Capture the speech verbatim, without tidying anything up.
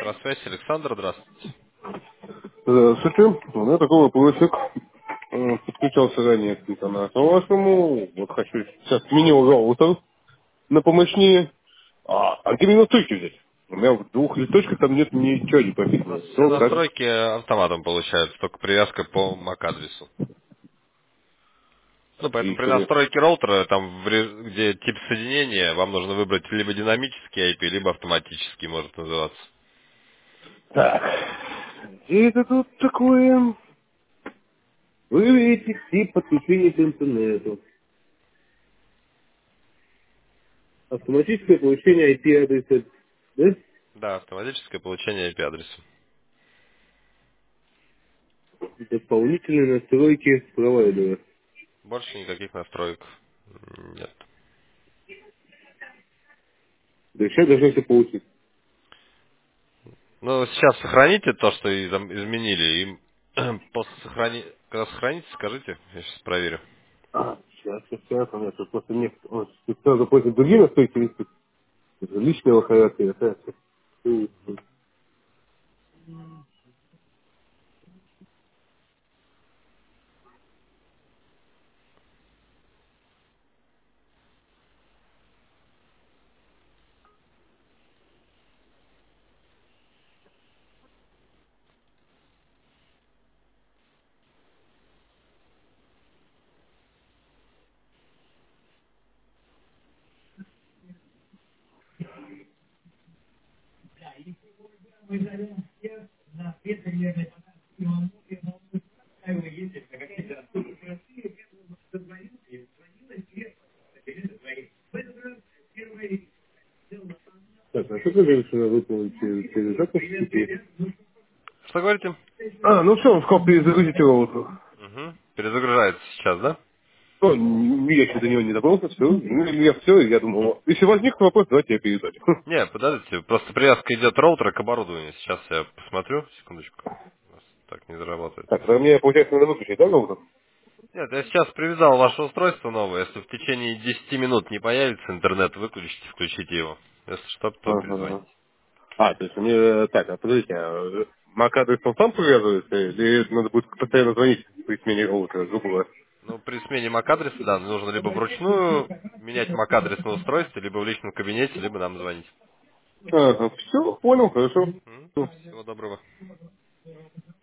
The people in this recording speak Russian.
Электросвязь, Александр, здравствуйте. Здравствуйте. У меня такой вопросик. Э, Подключался ранее к интернету вашему. Вот хочу сейчас сменил роутер на помощнее. А, а где мне настройки взять? У меня в двух листочках там нет ничего не У нас прописано. все Что, как? настройки автоматом получаются, только привязка по MAC-адресу. Ну, поэтому при Отлично. настройке роутера, там, в ре- где тип соединения, вам нужно выбрать либо динамический ай пи, либо автоматический, может называться. Так. Где это тут такое? Выберите тип подключения к интернету. Автоматическое получение ай пи-адреса. Да? Да, автоматическое получение ай пи-адреса. Дополнительные настройки провайдера. Больше никаких настроек нет. Да сейчас должно все получить. Ну, сейчас сохраните то, что и там изменили, и после сохрани... когда сохраните, скажите, я сейчас проверю. А, сейчас, сейчас, у меня тут просто нет, он сразу после другие настойки висит, это личного характера, это всё. Так, а что ты говоришь, что надо выполнить через, через запуск сети? Что говорите? А, ну все, он сказал перезагрузить его. Вот. Угу. Перезагружается сейчас, да? Ну, н- я еще до него не добрался, все, ну, я все, я думал, если возник вопрос, давайте я передать. Не, подождите, просто привязка идет роутера к оборудованию. Сейчас я посмотрю, секундочку. У нас так не заработает. Так, тогда мне, получается, надо выключить, да, роутер? Нет, я сейчас привязал ваше устройство новое. Если в течение десяти минут не появится интернет, выключите, включите его. Если что, то перезвоните. Ага. А, то есть мне, э, так, а подождите, а MAC-адрес он сам привязывается, или надо будет постоянно звонить при смене роутера, грубо говоря? Ну, при смене MAC-адреса, да, нужно либо вручную менять MAC-адрес на устройстве, либо в личном кабинете, либо нам звонить. Ага, все, понял, хорошо. М? Всего доброго.